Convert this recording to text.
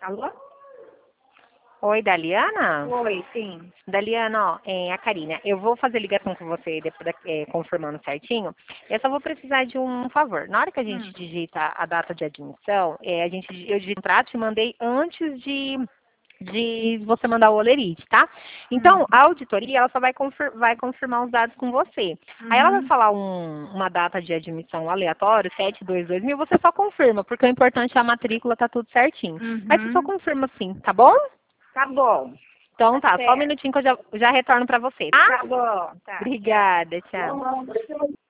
Alô? Oi, Daliana? Oi, sim. Daliana, ó, é a Karina. Eu vou fazer ligação com você, depois confirmando certinho. Eu só vou precisar de um favor. Na hora que a gente Hum, digita a data de admissão, eu digito o contrato e mandei antes de você mandar o olerite, tá? hum, Então, a auditoria, ela só vai confirmar os dados com você. Aí ela vai uhum, falar uma data de admissão aleatório, 722 mil, você só confirma, porque o importante é a matrícula, tá tudo certinho. Mas você só uhum. confirma sim, tá bom? Tá bom. Então Tá tá, só um certo. minutinho que eu já retorno pra você, tá? Tá bom. Tá, tchau. Obrigada, tchau.